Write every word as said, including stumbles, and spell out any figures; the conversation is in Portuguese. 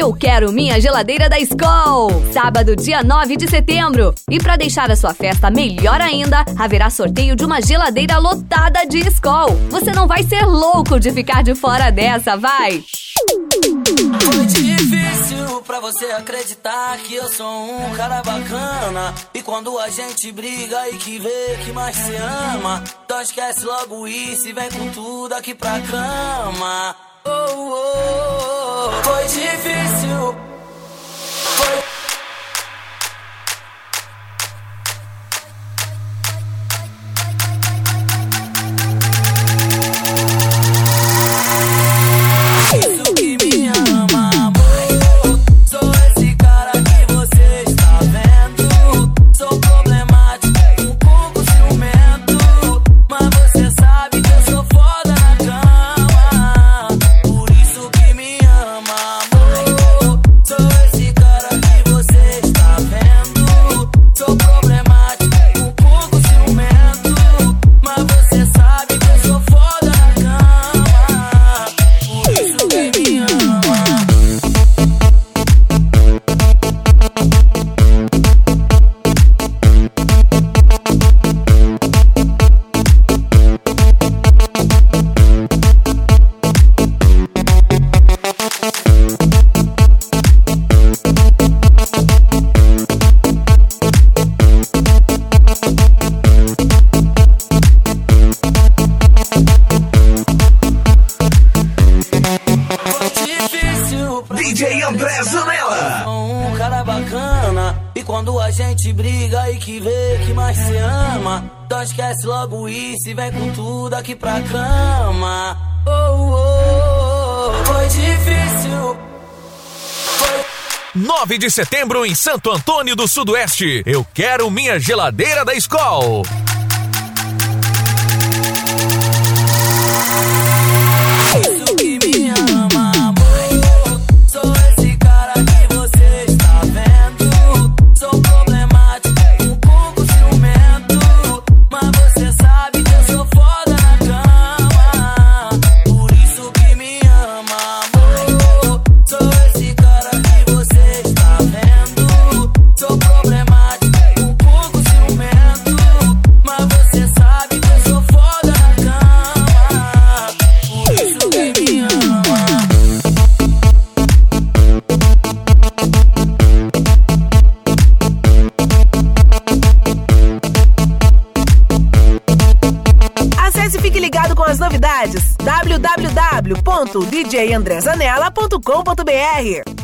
Eu Quero Minha Geladeira da Skol. Sábado, dia nove de setembro. E para deixar a sua festa melhor ainda, haverá sorteio de uma geladeira lotada de Skol. Você não vai ser louco de ficar de fora dessa, vai! Foi difícil pra você acreditar que eu sou um cara bacana. E quando a gente briga e que vê que mais se ama, então esquece logo isso e vem com tudo aqui pra cama. Oh, oh, oh. Foi difícil. Foi... D J André Zanella. Um cara bacana. E quando a gente briga e que vê que mais se ama, então esquece logo isso e vem com tudo aqui pra cama. Oh, oh, oh. Foi difícil. Foi... nove de setembro em Santo Antônio do Sudoeste. Eu Quero Minha Geladeira da Skol. Fique ligado com as novidades. w w w ponto d j andré zanella ponto com ponto b r